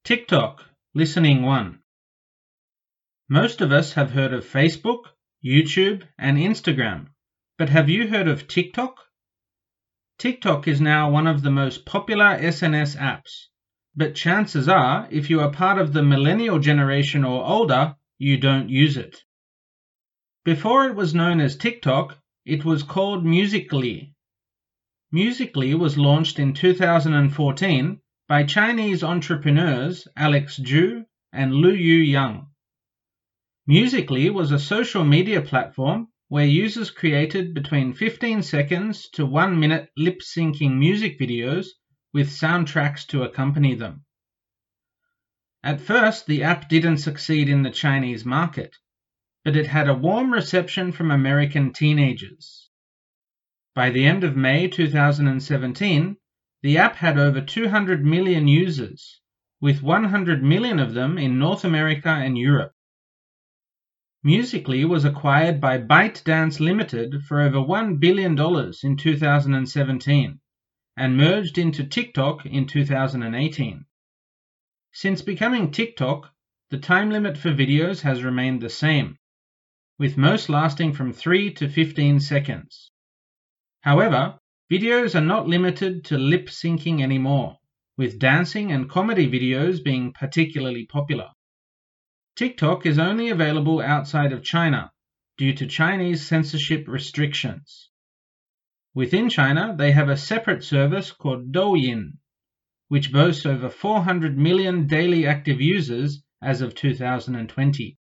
TikTok, listening 1. Most of us have heard of Facebook, YouTube, and Instagram, but have you heard of TikTok? TikTok is now one of the most popular SNS apps, but chances are, if you are part of the millennial generation or older, you don't use it. Before it was known as TikTok, it was called Musical.ly. Musical.ly was launched in 2014 by Chinese entrepreneurs Alex Zhu and Lu Youyang. Musical.ly was a social media platform where users created between 15 seconds to 1 minute lip-syncing music videos with soundtracks to accompany them. At first, the app didn't succeed in the Chinese market, but it had a warm reception from American teenagers. By the end of May 2017, the app had over 200 million users, with 100 million of them in North America and Europe. Musical.ly was acquired by ByteDance Limited for over $1 billion in 2017 and merged into TikTok in 2018. Since becoming TikTok, the time limit for videos has remained the same, with most lasting from 3 to 15 seconds. However, videos are not limited to lip-syncing anymore, with dancing and comedy videos being particularly popular. TikTok is only available outside of China due to Chinese censorship restrictions. Within China, they have a separate service called Douyin, which boasts over 400 million daily active users as of 2020.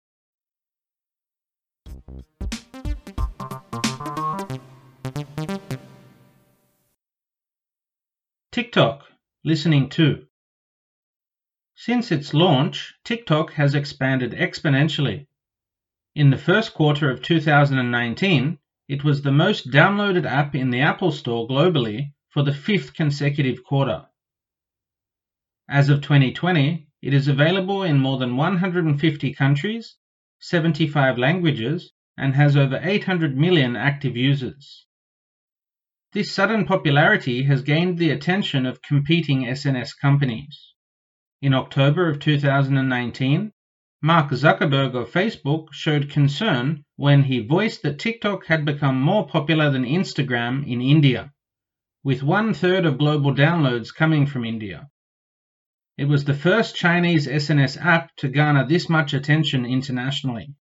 TikTok, listening 2. Since its launch, TikTok has expanded exponentially. In the first quarter of 2019, it was the most downloaded app in the Apple Store globally for the 5th consecutive quarter. As of 2020, it is available in more than 150 countries, 75 languages, and has over 800 million active users. This sudden popularity has gained the attention of competing SNS companies. In October of 2019, Mark Zuckerberg of Facebook showed concern when he voiced that TikTok had become more popular than Instagram in India, with 1/3 of global downloads coming from India. It was the first Chinese SNS app to garner this much attention internationally.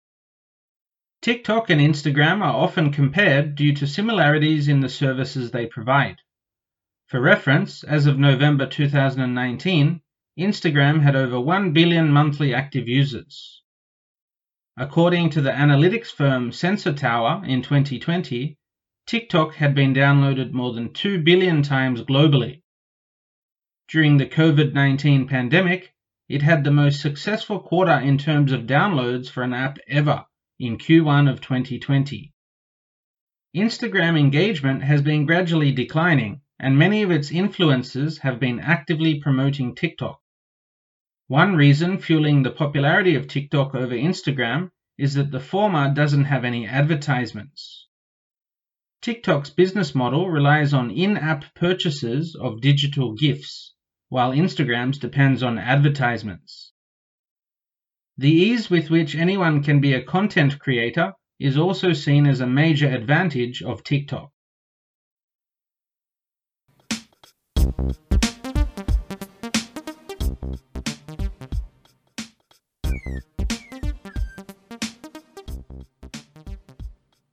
TikTok and Instagram are often compared due to similarities in the services they provide. For reference, as of November 2019, Instagram had over 1 billion monthly active users. According to the analytics firm Sensor Tower in 2020, TikTok had been downloaded more than 2 billion times globally. During the COVID-19 pandemic, it had the most successful quarter in terms of downloads for an app ever in Q1 of 2020. Instagram engagement has been gradually declining, and many of its influencers have been actively promoting TikTok. One reason fueling the popularity of TikTok over Instagram is that the former doesn't have any advertisements. TikTok's business model relies on in-app purchases of digital gifts, while Instagram's depends on advertisements. The ease with which anyone can be a content creator is also seen as a major advantage of TikTok.